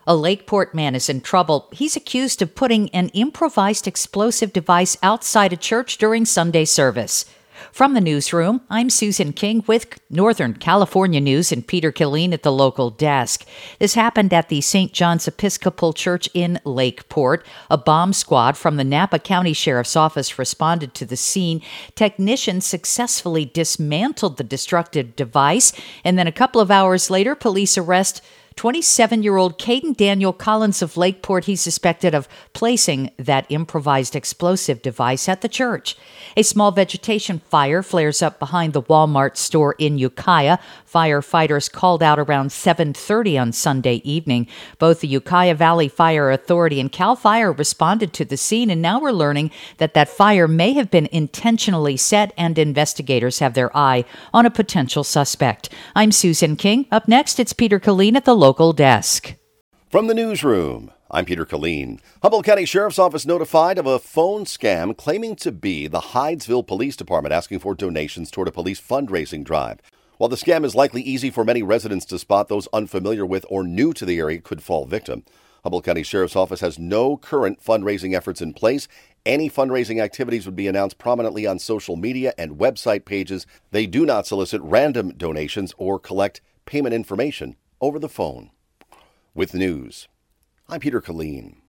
A Lakeport man is in trouble. He's accused of putting an improvised explosive device outside a church during Sunday service. From the newsroom, I'm Susan King with Northern California News and Peter Killeen at the local desk. This happened at the St. John's Episcopal Church in Lakeport. A bomb squad from the Napa County Sheriff's Office responded to the scene. Technicians successfully dismantled the destructive device, and then a couple of hours later, police arrest 27-year-old Caden Daniel Collins of Lakeport. He's suspected of placing that improvised explosive device at the church. A small vegetation fire flares up behind the Walmart store in Ukiah. Firefighters called out around 7:30 on Sunday evening. Both the Ukiah Valley Fire Authority and CAL FIRE responded to the scene, and now we're learning that fire may have been intentionally set, and investigators have their eye on a potential suspect. I'm Susan King. Up next, it's Peter Killeen at the local desk. From the newsroom, I'm Peter Killeen. Humboldt County Sheriff's Office notified of a phone scam claiming to be the Hydesville Police Department asking for donations toward a police fundraising drive. While the scam is likely easy for many residents to spot, those unfamiliar with or new to the area could fall victim. Humboldt County Sheriff's Office has no current fundraising efforts in place. Any fundraising activities would be announced prominently on social media and website pages. They do not solicit random donations or collect payment information over the phone. With news, I'm Peter Killeen.